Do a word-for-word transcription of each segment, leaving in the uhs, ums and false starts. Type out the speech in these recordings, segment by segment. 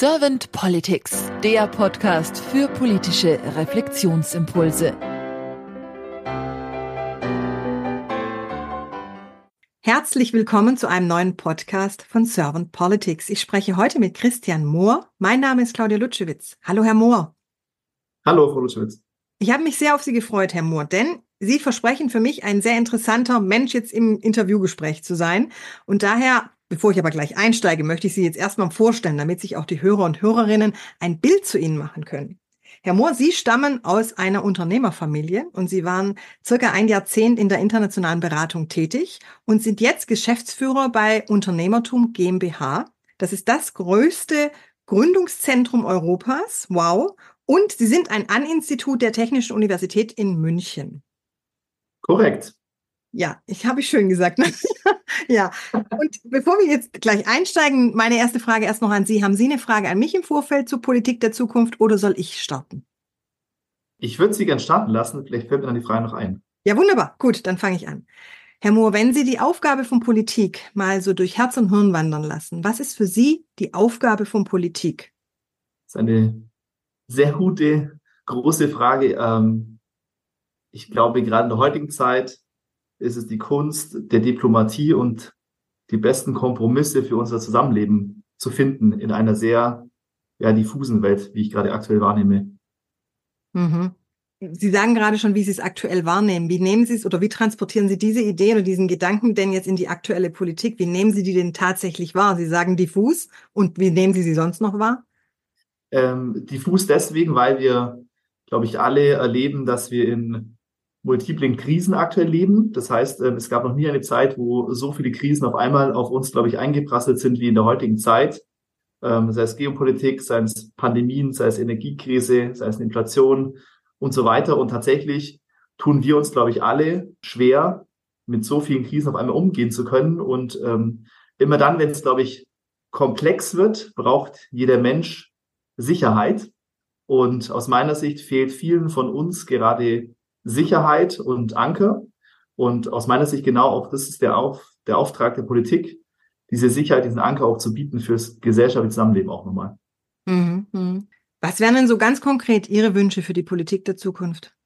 Servant Politics, der Podcast für politische Reflexionsimpulse. Herzlich willkommen zu einem neuen Podcast von Servant Politics. Ich spreche heute mit Christian Mohr. Mein Name ist Claudia Lutschewitz. Hallo, Herr Mohr. Hallo, Frau Lutschewitz. Ich habe mich sehr auf Sie gefreut, Herr Mohr, denn Sie versprechen für mich ein sehr interessanter Mensch jetzt im Interviewgespräch zu sein. Und daher, bevor ich aber gleich einsteige, möchte ich Sie jetzt erstmal vorstellen, damit sich auch die Hörer und Hörerinnen ein Bild zu Ihnen machen können. Herr Mohr, Sie stammen aus einer Unternehmerfamilie und Sie waren circa ein Jahrzehnt in der internationalen Beratung tätig und sind jetzt Geschäftsführer bei Unternehmertum GmbH. Das ist das größte Gründungszentrum Europas. Wow. Und Sie sind ein An-Institut der Technischen Universität in München. Korrekt. Ja, ich habe ich schön gesagt. Ne? Ja. Und bevor wir jetzt gleich einsteigen, meine erste Frage erst noch an Sie. Haben Sie eine Frage an mich im Vorfeld zur Politik der Zukunft oder soll ich starten? Ich würde Sie gern starten lassen. Vielleicht fällt mir dann die Frage noch ein. Ja, wunderbar. Gut, dann fange ich an. Herr Mohr, wenn Sie die Aufgabe von Politik mal so durch Herz und Hirn wandern lassen, was ist für Sie die Aufgabe von Politik? Das ist eine sehr gute, große Frage. Ähm, ich glaube, gerade in der heutigen Zeit ist es die Kunst der Diplomatie und die besten Kompromisse für unser Zusammenleben zu finden in einer sehr ja, diffusen Welt, wie ich gerade aktuell wahrnehme. Mhm. Sie sagen gerade schon, wie Sie es aktuell wahrnehmen. Wie nehmen Sie es oder wie transportieren Sie diese Idee oder diesen Gedanken denn jetzt in die aktuelle Politik? Wie nehmen Sie die denn tatsächlich wahr? Sie sagen diffus und wie nehmen Sie sie sonst noch wahr? Ähm, diffus deswegen, weil wir, glaube ich, alle erleben, dass wir in multiplen Krisen aktuell leben. Das heißt, es gab noch nie eine Zeit, wo so viele Krisen auf einmal auf uns, glaube ich, eingeprasselt sind wie in der heutigen Zeit. Sei es Geopolitik, sei es Pandemien, sei es Energiekrise, sei es Inflation und so weiter. Und tatsächlich tun wir uns, glaube ich, alle schwer, mit so vielen Krisen auf einmal umgehen zu können. Und ähm, immer dann, wenn es, glaube ich, komplex wird, braucht jeder Mensch Sicherheit. Und aus meiner Sicht fehlt vielen von uns gerade Sicherheit und Anker. Und aus meiner Sicht genau auch das ist der, Auf, der Auftrag der Politik, diese Sicherheit, diesen Anker auch zu bieten fürs gesellschaftliche Zusammenleben auch nochmal. Mhm. Was wären denn so ganz konkret Ihre Wünsche für die Politik der Zukunft?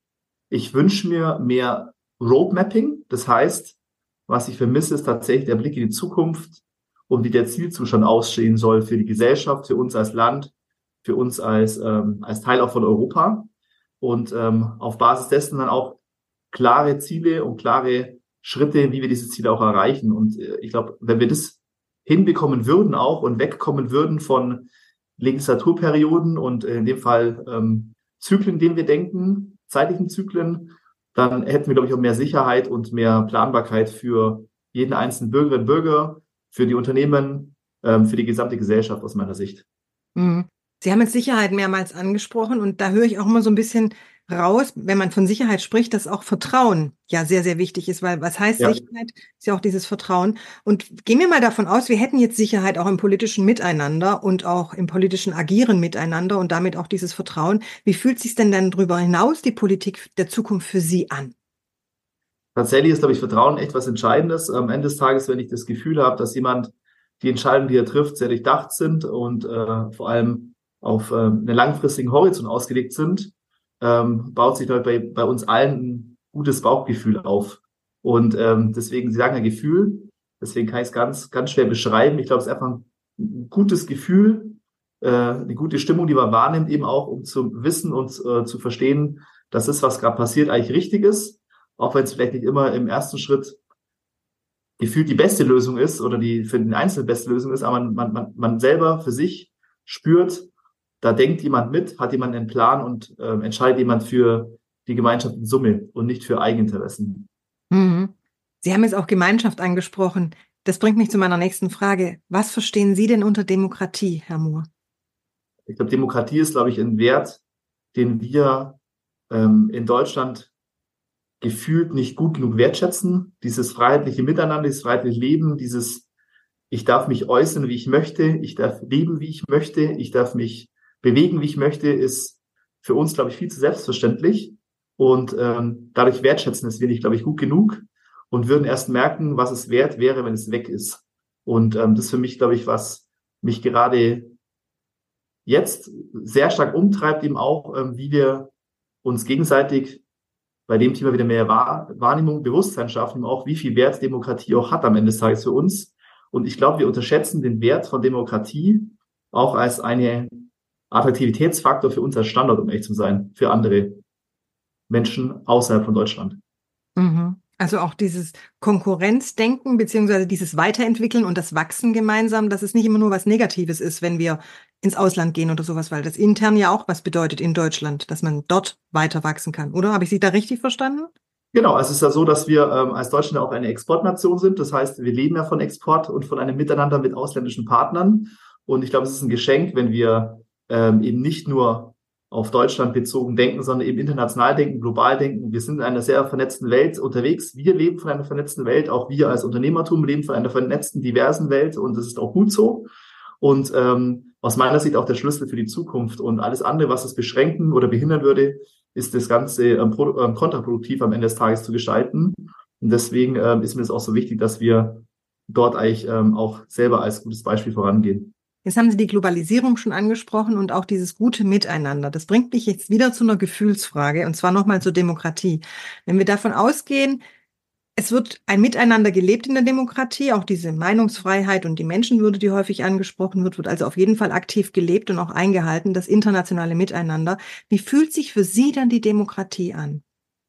Ich wünsche mir mehr Roadmapping. Das heißt, was ich vermisse, ist tatsächlich der Blick in die Zukunft und wie der Zielzustand aussehen soll für die Gesellschaft, für uns als Land, für uns als, ähm, als Teil auch von Europa. Und ähm, auf Basis dessen dann auch klare Ziele und klare Schritte, wie wir diese Ziele auch erreichen. Und äh, ich glaube, wenn wir das hinbekommen würden auch und wegkommen würden von Legislaturperioden und in dem Fall ähm, Zyklen, in denen wir denken, zeitlichen Zyklen, dann hätten wir, glaube ich, auch mehr Sicherheit und mehr Planbarkeit für jeden einzelnen Bürgerinnen und Bürger, für die Unternehmen, ähm, für die gesamte Gesellschaft aus meiner Sicht. Mhm. Sie haben jetzt Sicherheit mehrmals angesprochen und da höre ich auch immer so ein bisschen raus, wenn man von Sicherheit spricht, dass auch Vertrauen ja sehr, sehr wichtig ist, weil was heißt Ja. Sicherheit? Ist ja auch dieses Vertrauen. Und gehen wir mal davon aus, wir hätten jetzt Sicherheit auch im politischen Miteinander und auch im politischen Agieren miteinander und damit auch dieses Vertrauen. Wie fühlt sich denn dann darüber hinaus die Politik der Zukunft für Sie an? Tatsächlich ist, glaube ich, Vertrauen echt was Entscheidendes. Am Ende des Tages, wenn ich das Gefühl habe, dass jemand die Entscheidungen, die er trifft, sehr durchdacht sind und äh, vor allem auf äh, einen langfristigen Horizont ausgelegt sind, ähm, baut sich bei, bei uns allen ein gutes Bauchgefühl auf. Und ähm, deswegen, Sie sagen ja Gefühl, deswegen kann ich es ganz, ganz schwer beschreiben. Ich glaube, es ist einfach ein gutes Gefühl, äh, eine gute Stimmung, die man wahrnimmt, eben auch, um zu wissen und äh, zu verstehen, dass das, was gerade passiert, eigentlich richtig ist, auch wenn es vielleicht nicht immer im ersten Schritt gefühlt die beste Lösung ist oder die für den Einzelnen beste Lösung ist, aber man, man, man selber für sich spürt, da denkt jemand mit, hat jemand einen Plan und äh, entscheidet jemand für die Gemeinschaft in Summe und nicht für Eigeninteressen. Mhm. Sie haben jetzt auch Gemeinschaft angesprochen. Das bringt mich zu meiner nächsten Frage. Was verstehen Sie denn unter Demokratie, Herr Mohr? Ich glaube, Demokratie ist, glaube ich, ein Wert, den wir ähm, in Deutschland gefühlt nicht gut genug wertschätzen. Dieses freiheitliche Miteinander, dieses freiheitliche Leben, dieses ich darf mich äußern, wie ich möchte, ich darf leben, wie ich möchte, ich darf mich bewegen, wie ich möchte, ist für uns, glaube ich, viel zu selbstverständlich. Und ähm, dadurch wertschätzen es wir nicht, glaube ich, gut genug und würden erst merken, was es wert wäre, wenn es weg ist. Und ähm, das ist für mich, glaube ich, was mich gerade jetzt sehr stark umtreibt, eben auch, ähm, wie wir uns gegenseitig bei dem Thema wieder mehr Wahr- Wahrnehmung, Bewusstsein schaffen, auch wie viel Wert Demokratie auch hat am Ende des Tages für uns. Und ich glaube, wir unterschätzen den Wert von Demokratie auch als einen Attraktivitätsfaktor für uns als Standort, um echt zu sein, für andere Menschen außerhalb von Deutschland. Mhm. Also auch dieses Konkurrenzdenken beziehungsweise dieses Weiterentwickeln und das Wachsen gemeinsam, dass es nicht immer nur was Negatives ist, wenn wir ins Ausland gehen oder sowas, weil das intern ja auch was bedeutet in Deutschland, dass man dort weiter wachsen kann, oder? Habe ich Sie da richtig verstanden? Genau, also es ist ja so, dass wir ähm, als Deutschland auch eine Exportnation sind. Das heißt, wir leben ja von Export und von einem Miteinander mit ausländischen Partnern. Und ich glaube, es ist ein Geschenk, wenn wir ähm, eben nicht nur auf Deutschland bezogen denken, sondern eben international denken, global denken. Wir sind in einer sehr vernetzten Welt unterwegs. Wir leben von einer vernetzten Welt. Auch wir als Unternehmertum leben von einer vernetzten, diversen Welt. Und das ist auch gut so. Und ähm, aus meiner Sicht auch der Schlüssel für die Zukunft. Und alles andere, was es beschränken oder behindern würde, ist das Ganze ähm, pro, ähm, kontraproduktiv am Ende des Tages zu gestalten. Und deswegen ähm, ist mir das auch so wichtig, dass wir dort eigentlich ähm, auch selber als gutes Beispiel vorangehen. Jetzt haben Sie die Globalisierung schon angesprochen und auch dieses gute Miteinander. Das bringt mich jetzt wieder zu einer Gefühlsfrage, und zwar nochmal zur Demokratie. Wenn wir davon ausgehen, es wird ein Miteinander gelebt in der Demokratie, auch diese Meinungsfreiheit und die Menschenwürde, die häufig angesprochen wird, wird also auf jeden Fall aktiv gelebt und auch eingehalten, das internationale Miteinander. Wie fühlt sich für Sie dann die Demokratie an?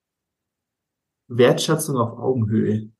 Wertschätzung auf Augenhöhe.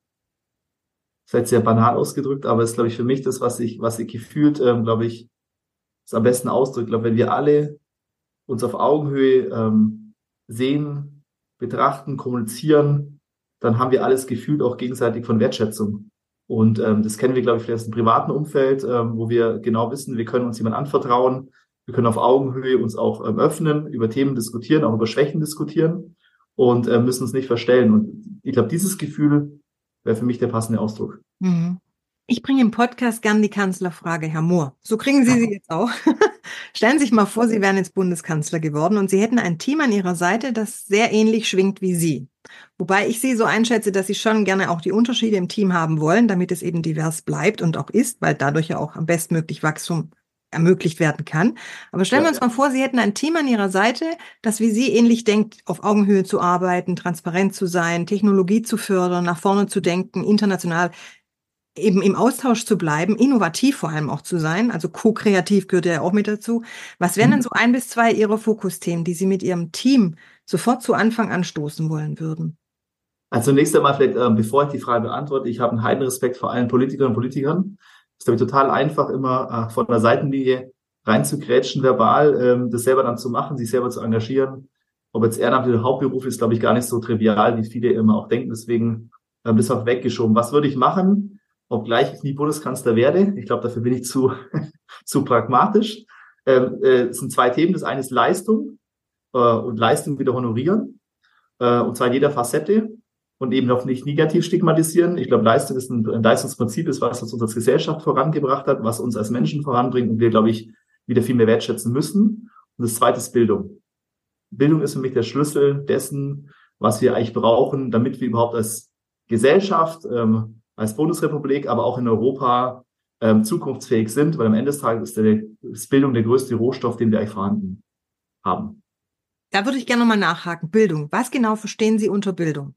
Das ist jetzt sehr banal ausgedrückt, aber ist, glaube ich, für mich das, was ich, was ich gefühlt, ähm, glaube ich, es am besten ausdrückt. Ich glaube, wenn wir alle uns auf Augenhöhe ähm, sehen, betrachten, kommunizieren, dann haben wir alles gefühlt auch gegenseitig von Wertschätzung. Und ähm, das kennen wir, glaube ich, vielleicht aus dem privaten Umfeld, ähm, wo wir genau wissen, wir können uns jemand anvertrauen, wir können auf Augenhöhe uns auch ähm, öffnen, über Themen diskutieren, auch über Schwächen diskutieren und äh, müssen uns nicht verstellen. Und ich glaube, dieses Gefühl wäre für mich der passende Ausdruck. Mhm. Ich bringe im Podcast gern die Kanzlerfrage, Herr Mohr. So kriegen Sie sie jetzt auch. Stellen Sie sich mal vor, Sie wären jetzt Bundeskanzler geworden und Sie hätten ein Team an Ihrer Seite, das sehr ähnlich schwingt wie Sie. Wobei ich Sie so einschätze, dass Sie schon gerne auch die Unterschiede im Team haben wollen, damit es eben divers bleibt und auch ist, weil dadurch ja auch am bestmöglich Wachstum ermöglicht werden kann. Aber stellen wir uns mal vor, Sie hätten ein Team an Ihrer Seite, das wie Sie ähnlich denkt, auf Augenhöhe zu arbeiten, transparent zu sein, Technologie zu fördern, nach vorne zu denken, international eben im Austausch zu bleiben, innovativ vor allem auch zu sein, also ko-kreativ gehört ja auch mit dazu. Was wären denn so ein bis zwei Ihrer Fokusthemen, die Sie mit Ihrem Team sofort zu Anfang anstoßen wollen würden? Also zunächst einmal vielleicht, ähm, bevor ich die Frage beantworte, ich habe einen heiden Respekt vor allen Politikerinnen und Politikern. Es ist, glaube ich, total einfach, immer äh, von der Seitenlinie reinzugrätschen, verbal, ähm, das selber dann zu machen, sich selber zu engagieren. Ob jetzt Ehrenamt oder Hauptberuf ist, glaube ich, gar nicht so trivial, wie viele immer auch denken. Deswegen ähm, das auch weggeschoben. Was würde ich machen, obgleich ich nie Bundeskanzler werde? Ich glaube, dafür bin ich zu, zu pragmatisch. Ähm, äh, es sind zwei Themen. Das eine ist Leistung äh, und Leistung wieder honorieren. Äh, und zwar in jeder Facette. Und eben auch nicht negativ stigmatisieren. Ich glaube, Leistung ist ein, ein Leistungsprinzip, ist was, was uns als Gesellschaft vorangebracht hat, was uns als Menschen voranbringt und wir, glaube ich, wieder viel mehr wertschätzen müssen. Und das zweite ist Bildung. Bildung ist für mich der Schlüssel dessen, was wir eigentlich brauchen, damit wir überhaupt als Gesellschaft, ähm, als Bundesrepublik, aber auch in Europa ähm, zukunftsfähig sind, weil am Ende des Tages ist, der, ist Bildung der größte Rohstoff, den wir eigentlich vorhanden haben. Da würde ich gerne nochmal nachhaken. Bildung. Was genau verstehen Sie unter Bildung?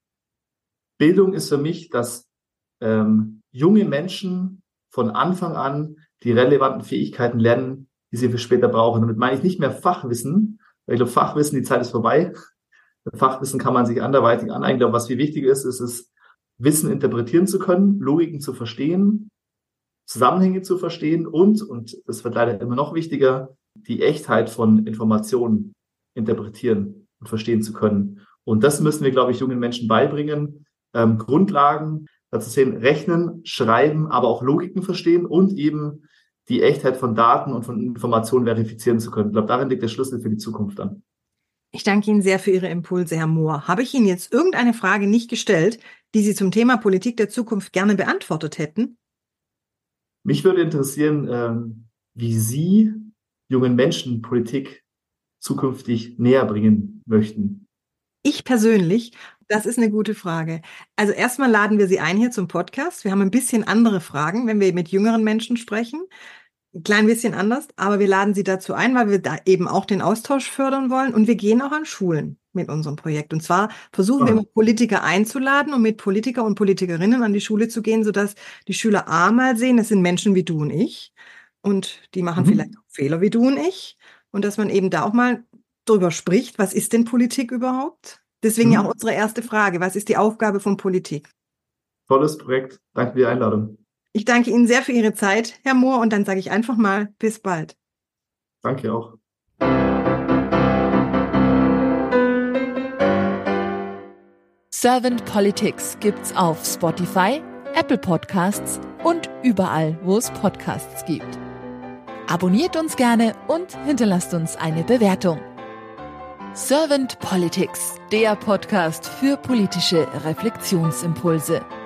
Bildung ist für mich, dass ähm, junge Menschen von Anfang an die relevanten Fähigkeiten lernen, die sie für später brauchen. Damit meine ich nicht mehr Fachwissen, weil ich glaube, Fachwissen, die Zeit ist vorbei. Fachwissen kann man sich anderweitig aneignen. Ich glaube, was viel wichtiger ist, ist es, Wissen interpretieren zu können, Logiken zu verstehen, Zusammenhänge zu verstehen und, und das wird leider immer noch wichtiger, die Echtheit von Informationen interpretieren und verstehen zu können. Und das müssen wir, glaube ich, jungen Menschen beibringen. Ähm, Grundlagen, dazu sehen, rechnen, schreiben, aber auch Logiken verstehen und eben die Echtheit von Daten und von Informationen verifizieren zu können. Ich glaube, darin liegt der Schlüssel für die Zukunft dann. Ich danke Ihnen sehr für Ihre Impulse, Herr Mohr. Habe ich Ihnen jetzt irgendeine Frage nicht gestellt, die Sie zum Thema Politik der Zukunft gerne beantwortet hätten? Mich würde interessieren, ähm, wie Sie jungen Menschen Politik zukünftig näher bringen möchten. Ich persönlich, das ist eine gute Frage. Also erstmal laden wir Sie ein hier zum Podcast. Wir haben ein bisschen andere Fragen, wenn wir mit jüngeren Menschen sprechen. ein klein bisschen anders, aber wir laden Sie dazu ein, weil wir da eben auch den Austausch fördern wollen und wir gehen auch an Schulen mit unserem Projekt. Und zwar versuchen wir immer Politiker einzuladen und mit Politiker und Politikerinnen an die Schule zu gehen, sodass die Schüler A mal sehen, das sind Menschen wie du und ich und die machen mhm. vielleicht auch Fehler wie du und ich und dass man eben da auch mal drüber spricht, was ist denn Politik überhaupt? Deswegen mhm. ja auch unsere erste Frage, was ist die Aufgabe von Politik? Tolles Projekt, danke für die Einladung. Ich danke Ihnen sehr für Ihre Zeit, Herr Mohr, und dann sage ich einfach mal bis bald. Danke auch. Servant Politics gibt's auf Spotify, Apple Podcasts und überall, wo es Podcasts gibt. Abonniert uns gerne und hinterlasst uns eine Bewertung. Servant Politics, der Podcast für politische Reflexionsimpulse.